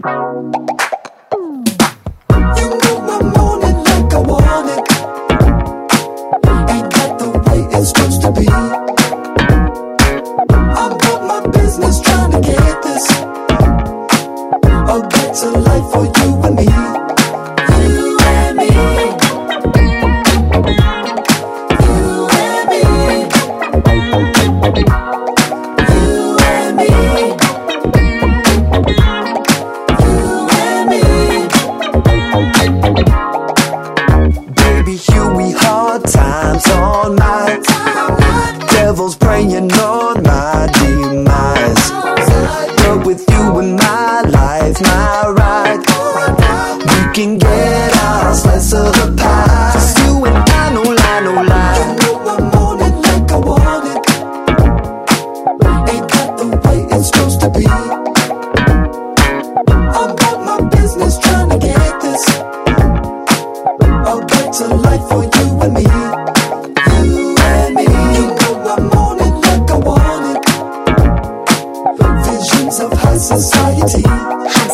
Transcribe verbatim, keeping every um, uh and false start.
You know I want it like I want it. Ain't that the way it's supposed to be? I'm about my business trying to get this a better life for you and me. You and me. You and me. You and me. You and me. Baby, you we hard times all night. Devil's praying on my demise. But with you in my life, my ride, we can get our slice of the pie. Just you and I, no lie, no lie. You know I want it like I want it. Ain't that the way it's supposed to be? I'm about my business trying to get this a better life for you and me. You and me. You know I want it like I want it. Visions of high society.